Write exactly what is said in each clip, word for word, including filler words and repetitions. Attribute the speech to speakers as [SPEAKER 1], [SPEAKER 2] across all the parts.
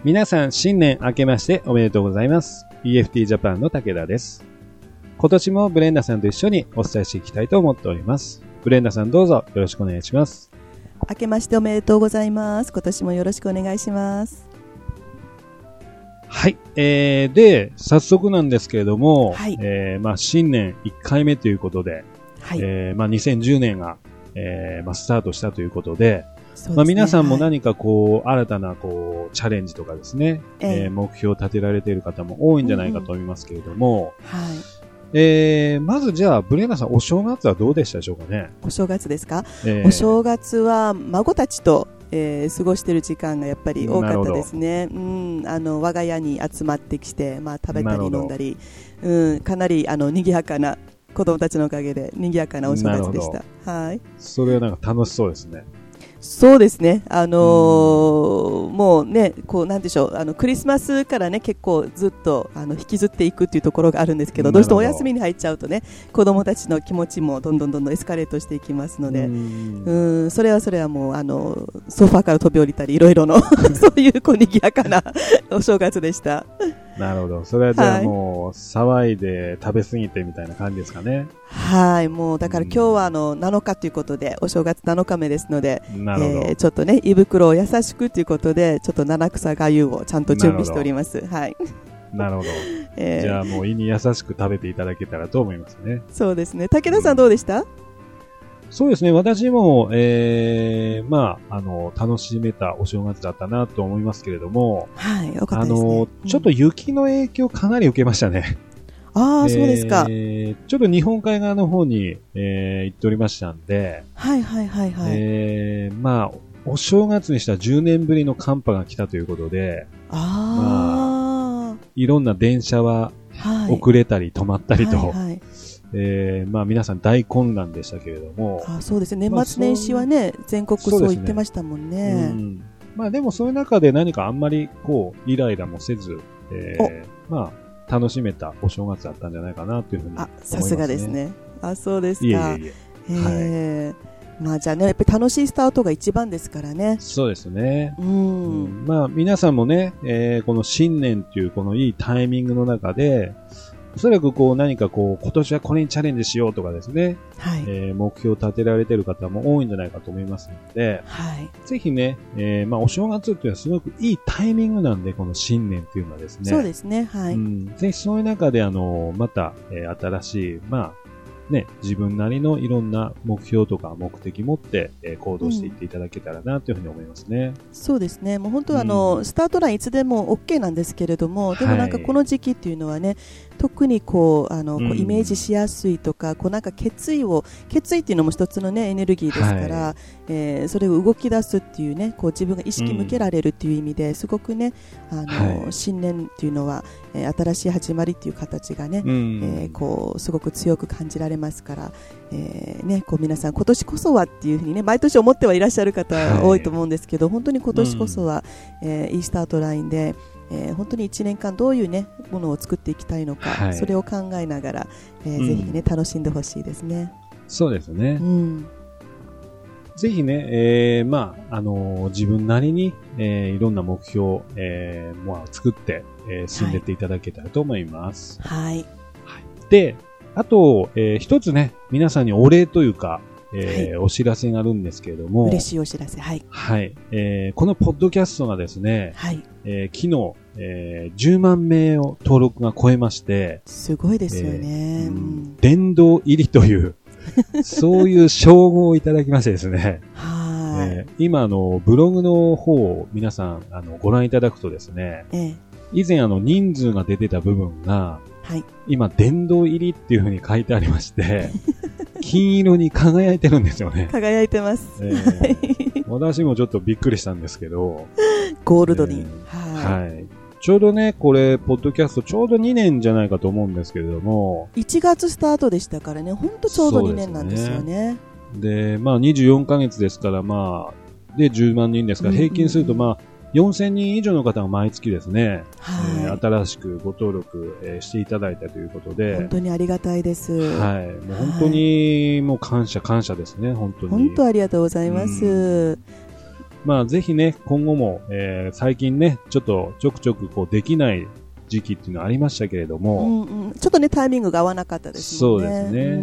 [SPEAKER 1] 皆さん新年明けましておめでとうございます。イーエフティー ジャパンの武田です。今年もブレンダさんと一緒にお伝えしていきたいと思っております。ブレンダさんどうぞよろしくお願いします。
[SPEAKER 2] 明けましておめでとうございます。今年もよろしくお願いします。
[SPEAKER 1] はい、えー、で早速なんですけれども、
[SPEAKER 2] はい、
[SPEAKER 1] えー、まあ新年いっかいめということで、
[SPEAKER 2] はい、
[SPEAKER 1] えー、まあにせんじゅうねんが、えー、まあスタートしたということで、
[SPEAKER 2] そうですね、
[SPEAKER 1] まあ皆さんも何かこう、はい、新たなこうチャレンジとかですね、えーえー、目標を立てられている方も多いんじゃないかと思いますけれども、
[SPEAKER 2] うんうん、はい。
[SPEAKER 1] えー、まずじゃあブレナさんお正月はどうでしたでしょうかね。
[SPEAKER 2] お正月ですか、
[SPEAKER 1] えー、
[SPEAKER 2] お正月は孫たちと、えー、過ごしている時間がやっぱり多かったですね。うん、あの我が家に集まってきて、まあ、食べたり飲んだり、うん、かなりあの賑やかな子供たちのおかげで賑やかなお正月でした。はい。
[SPEAKER 1] それはなんか楽しそうですね。
[SPEAKER 2] そうですね、あのー、もうね、こうなんでしょう、あのクリスマスからね結構ずっとあの引きずっていくっていうところがあるんですけど、どうしてもお休みに入っちゃうとね、子どもたちの気持ちもどんどんどんどんエスカレートしていきますので、うんうん、それはそれはもうあのソファーから飛び降りたりいろいろのそういうこう賑やかなお正月でした。
[SPEAKER 1] なるほど。それはじゃあもう、はい、騒いで食べ過ぎてみたいな感じですかね。
[SPEAKER 2] はい、もうだから今日はあのなのかということで、お正月なのかめですので、
[SPEAKER 1] なるほど、
[SPEAKER 2] えー、ちょっとね胃袋を優しくということで、ちょっと七草がゆをちゃんと準備しております。はい。
[SPEAKER 1] なるほど。えー、じゃあもう胃に優しく食べていただけたらと思いますね。
[SPEAKER 2] そうですね。武田さんどうでした？うん、
[SPEAKER 1] そうですね。私も、えー、まあ、あの、楽しめたお正月だったなと思いますけれども、
[SPEAKER 2] はい、よかったですね。
[SPEAKER 1] あの、ちょっと雪の影響かなり受けましたね。
[SPEAKER 2] ああ、そうですか。
[SPEAKER 1] えー、ちょっと日本海側の方に、えー、行っておりましたんで、
[SPEAKER 2] はいはいはいはい。
[SPEAKER 1] えー、まあ、お正月にしたじゅうねんぶりの寒波が来たということで、
[SPEAKER 2] あ、
[SPEAKER 1] まあ、いろんな電車は遅れたり止まったりと、
[SPEAKER 2] はいはいはい、
[SPEAKER 1] えー、まあ皆さん大混乱でしたけれども。
[SPEAKER 2] あ、そうですね。年末年始はね、まあ、全国そう言ってましたもんね。
[SPEAKER 1] うん、まあでもそういう中で何かあんまりこう、イライラもせず、えー、まあ楽しめたお正月だったんじゃないかなというふうに思いますね。
[SPEAKER 2] あ、さすがですね。あ、そうですか。
[SPEAKER 1] いえいえいえ。
[SPEAKER 2] えー、はい、まあじゃあね、やっぱり楽しいスタートが一番ですからね。
[SPEAKER 1] そうですね。
[SPEAKER 2] うん。
[SPEAKER 1] うん、まあ皆さんもね、えー、この新年というこのいいタイミングの中で、おそらくこう何かこう今年はこれにチャレンジしようとかですね、
[SPEAKER 2] はい、
[SPEAKER 1] えー、目標を立てられている方も多いんじゃないかと思いますので、
[SPEAKER 2] はい、
[SPEAKER 1] ぜひね、えー、まあお正月っていうのはすごくいいタイミングなんで、この新年っていうのはですね。
[SPEAKER 2] そうですね、はい。
[SPEAKER 1] うん、ぜひそういう中であの、また、えー、新しい、まあ、ね、自分なりのいろんな目標とか目的持って、えー、行動していっていただけたらなというふうに思いますね。
[SPEAKER 2] うん、そうですね。もう本当はあの、うん、スタートラインいつでも OK なんですけれども、でもなんかこの時期っていうのはね、特にこうあのこうイメージしやすいとか、うん、こうなんか決意を決意っていうのも一つのねエネルギーですから、はい、えー、それを動き出すっていうね、こう自分が意識向けられるっていう意味で、うん、すごくねあの、はい、新年っていうのは、えー、新しい始まりっていう形がね、うん、えー、こうすごく強く感じられますから、えー、ねこう皆さん今年こそはっていうふうにね毎年思ってはいらっしゃる方多いと思うんですけど、はい、本当に今年こそは、うん、えー、いいスタートラインで。えー、本当にいちねんかんどういう、ね、ものを作っていきたいのか、はい、それを考えながら、えーうん、ぜひ、ね、楽しんでほしいですね。
[SPEAKER 1] そうですね、
[SPEAKER 2] うん、
[SPEAKER 1] ぜひね、えーまああのー、自分なりに、えー、いろんな目標、えーまあ、作って、えー、進んでいっていただけたらと思います。
[SPEAKER 2] はい、
[SPEAKER 1] はい、で、あと、えー、一つね皆さんにお礼というか、えーはい、お知らせがあるんですけれども、
[SPEAKER 2] 嬉しいお知らせ、はい、
[SPEAKER 1] はい、えー、このポッドキャストがですね、
[SPEAKER 2] はい、
[SPEAKER 1] えー、昨日、えー、じゅうまんめいを登録が超えまして、
[SPEAKER 2] すごいですよね、
[SPEAKER 1] えーうん、殿堂入りというそういう称号をいただきましてですね、
[SPEAKER 2] はい、
[SPEAKER 1] えー、今あのブログの方を皆さんあのご覧いただくとですね、
[SPEAKER 2] ええ、
[SPEAKER 1] 以前あの人数が出てた部分が、
[SPEAKER 2] はい、
[SPEAKER 1] 今殿堂入りっていう風に書いてありまして金色に輝いてるんですよね。
[SPEAKER 2] 輝いてます、
[SPEAKER 1] えー、私もちょっとびっくりしたんですけど
[SPEAKER 2] ゴールドに、
[SPEAKER 1] えー、はい、はい、ちょうどねこれポッドキャストちょうどにねんじゃないかと思うんですけれども、
[SPEAKER 2] いちがつスタートでしたからね、ほんとちょうどにねんなんですよね。
[SPEAKER 1] で、まあにじゅうよんかげつですから、まあでじゅうまんにんですから、平均するとまあよんせんにん以上の方が毎月ですね、はい、えー、新しくご登録、えー、していただいたということで、
[SPEAKER 2] 本当にありがたいです。
[SPEAKER 1] はい、もう本当にもう感謝感謝ですね、本当に。
[SPEAKER 2] 本当ありがとうございます。
[SPEAKER 1] まあぜひね、今後も、えー、最近ね、ちょっとちょくちょくこうできない時期っていうのはありましたけれども、
[SPEAKER 2] うんうん、ちょっとね、タイミングが合わなかったですもんね。
[SPEAKER 1] そうですね。うん、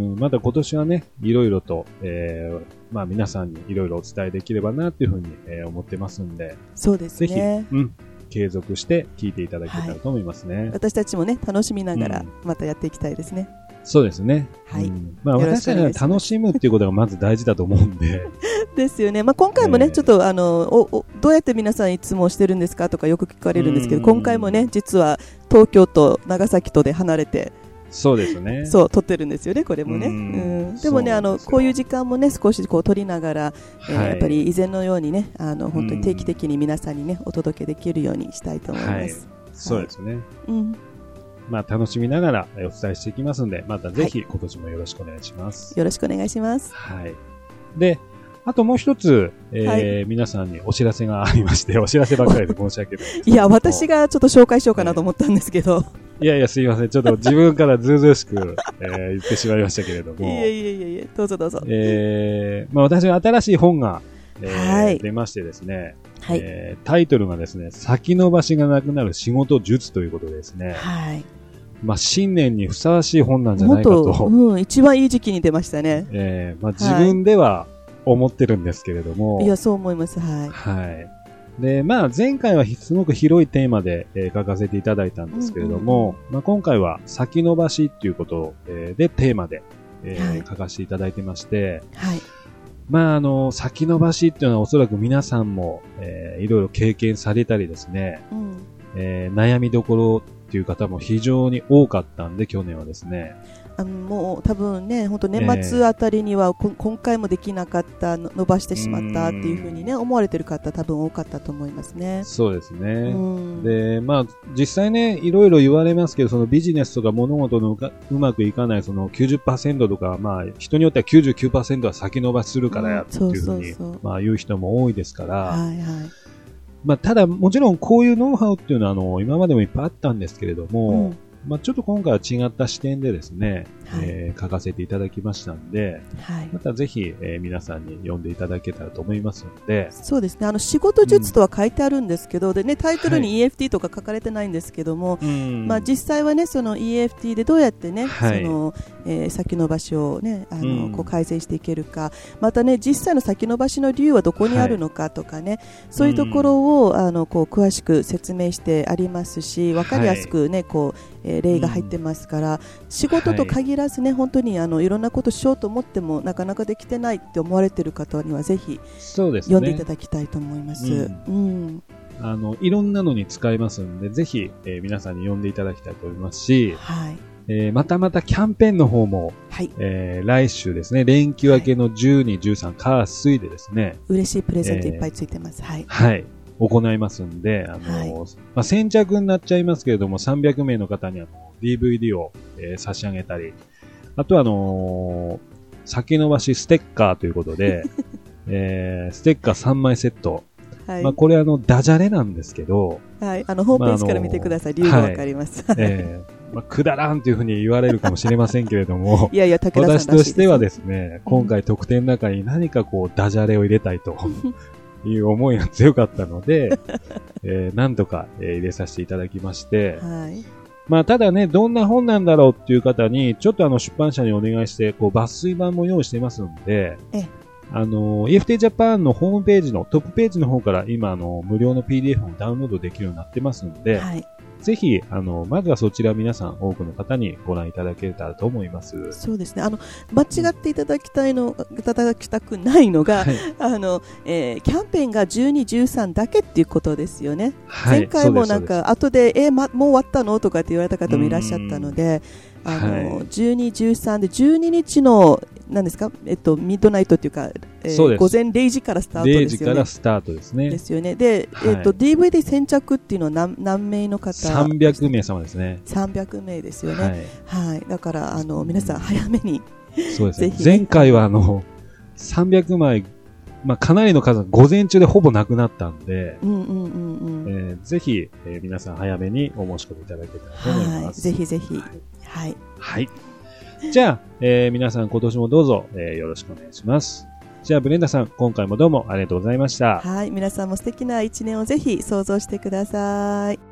[SPEAKER 1] また今年はね、いろいろと、えー、まあ皆さんにいろいろお伝えできればなっていうふうに、えー、思ってますんで、
[SPEAKER 2] そうですね。
[SPEAKER 1] ぜひ、うん、継続して聞いていただけたらと思いますね。はい、
[SPEAKER 2] 私たちもね、楽しみながらまたやっていきたいですね。
[SPEAKER 1] うん、そうですね。はい。うん、まあ私たちは楽しむっていうことがまず大事だと思うんで。
[SPEAKER 2] ですよね。まあ今回もね、えー、ちょっとあのおおどうやって皆さんいつもしてるんですかとかよく聞かれるんですけど、今回もね、実は東京と長崎とで離れて。
[SPEAKER 1] そうですね。
[SPEAKER 2] そう、撮ってるんですよね、これもね。うんうん、でもね、あの、こういう時間もね、少しこう取りながら、はい、えー、やっぱり以前のようにね、あの、本当に定期的に皆さんにね、お届けできるようにしたいと思います。はい、
[SPEAKER 1] そうですね。
[SPEAKER 2] うん。
[SPEAKER 1] まあ、楽しみながらお伝えしていきますんで、またぜひ今年もよろしくお願いします。
[SPEAKER 2] はい、よろしくお願いします。
[SPEAKER 1] はい。で、あともう一つ、えーはい、皆さんにお知らせがありまして、お知らせばっかりで申し訳ないですけど。
[SPEAKER 2] いや、私がちょっと紹介しようかなと思ったんですけど。
[SPEAKER 1] いやいや、すいません。ちょっと自分からずうずうしく、えー、言ってしまいましたけれども。
[SPEAKER 2] いやいやいやいや、どうぞどうぞ。
[SPEAKER 1] えー、まあ私は新しい本が、えーはい、出ましてですね、
[SPEAKER 2] はい、
[SPEAKER 1] えー、タイトルがですね、先延ばしがなくなる仕事術ということでですね。
[SPEAKER 2] はい。
[SPEAKER 1] まあ新年にふさわしい本なんじゃないかと。
[SPEAKER 2] うん、一番いい時期に出ましたね。
[SPEAKER 1] えー、まあ自分では思ってるんですけれども。
[SPEAKER 2] はい、いや、そう思います。はい。
[SPEAKER 1] はい。で、まあ前回はすごく広いテーマで、えー、書かせていただいたんですけれども、うんうんうん、まあ今回は先延ばしっていうことを、えー、でテーマで、えーはい、書かせていただいてまして、
[SPEAKER 2] はい。
[SPEAKER 1] まああの、先延ばしっていうのはおそらく皆さんも、えー、いろいろ経験されたりですね、うん、えー、悩みどころっていう方も非常に多かったんで、去年はですね。
[SPEAKER 2] あのもう多分ね、本当年末あたりには、えー、今回もできなかった、伸ばしてしまったっていうふうにね、思われてる方多分多かったと思いますね。
[SPEAKER 1] そうですね。で、まあ、実際ね、いろいろ言われますけど、そのビジネスとか物事のうまくいかないその きゅうじゅっパーセント とか、まあ、人によっては きゅうじゅうきゅうパーセント は先延ばしするからやっていうふうに、まあ、言う人も多いですから、
[SPEAKER 2] はいはい。
[SPEAKER 1] まあ、ただ、もちろんこういうノウハウっていうのは、あの、今までもいっぱいあったんですけれども、うん、まあ、ちょっと今回は違った視点でですね、はい、えー、書かせていただきましたんで、はい、またぜひ、えー、皆さんに読んでいただけたらと思いますので。
[SPEAKER 2] そうですね。あの、仕事術とは書いてあるんですけど、うん、でね、タイトルに イーエフティー とか書かれてないんですけども、はい、まあ、実際はね、その イーエフティー でどうやってね、はい、その、えー、先延ばしをね、あの、うん、こう改善していけるか、またね、実際の先延ばしの理由はどこにあるのかとかね、はい、そういうところを、あの、こう、詳しく説明してありますし、わかりやすくね、こう、えー、例が入ってますから、うん、仕事と限らずね、はい、本当にあのいろんなことしようと思ってもなかなかできてないって思われている方にはぜひ読んでいただきたいと思います。うんうん、
[SPEAKER 1] あのいろんなのに使えますのでぜひ、えー、皆さんに読んでいただきたいと思いますし、はい、えー、またまたキャンペーンの方も、はい、えー、来週ですね、連休明けのじゅうに、じゅうさん、火、水でですね、
[SPEAKER 2] 嬉しいプレゼントいっぱいついてます。えー、はい。
[SPEAKER 1] はい。行いますんで、あの、はい、まあ、先着になっちゃいますけれども、さんびゃくめいの方には ディーブイディー を、えー、差し上げたり、あとはあのー、先延ばしステッカーということで、えー、ステッカーさんまいセット。はい、まあ、これあの、ダジャレなんですけど、
[SPEAKER 2] はい。あの、ホームページから見てください。理由がわかります。
[SPEAKER 1] はい、えー、まあ、くだらんというふうに言われるかもしれませんけれども、
[SPEAKER 2] いやいや、武田さんらしいです。
[SPEAKER 1] 私としてはですね、今回特典の中に何かこう、ダジャレを入れたいと。いう思いが強かったので、えー、なんとか、えー、入れさせていただきまして、はい、まあただね、どんな本なんだろうっていう方に、ちょっとあの出版社にお願いして、こう抜粋版も用意してますので、えあの、イーエフティー Japan のホームページのトップページの方から今あの無料の ピーディーエフ をダウンロードできるようになってますので、はい、ぜひ、あの、まずはそちら皆さん多くの方にご覧いただけたらと思います。
[SPEAKER 2] そうですね。あの、間違っていただきたいの、いただきたくないのが、はい、あの、えー、キャンペーンがじゅうに、じゅうさんだけっていうことですよね。はい、前回もなんか、後で、えー、ま、もう終わったのとかって言われた方もいらっしゃったので、あの、はい、じゅうに、じゅうさんでじゅうににちの、何ですか、えっと、ミッドナイトっていうか、えー、午前れいじからスタートですよね。れいじからスタートですね。ですよね。で、はい、えっと、ディーブイディー 先着っていうのは何、何名の方？
[SPEAKER 1] さんびゃくめい様ですね。
[SPEAKER 2] さんびゃくめいですよね。はい。はい、だから、あの、皆さん早めに。
[SPEAKER 1] そうですね。ぜひね、前回はあの、さんびゃくまい、まあ、かなりの数、午前中でほぼなくなったんで、うんうんうんうんえー、ぜひ、えー、皆さん早めにお申し込みいただけたらと思います。はい。
[SPEAKER 2] ぜひぜひ。はい。
[SPEAKER 1] はい。じゃあ、えー、皆さん今年もどうぞ、えー、よろしくお願いします。 じゃあブレンダさん、今回もどうもありがとうございました。
[SPEAKER 2] はい、皆さんも素敵な一年をぜひ想像してください。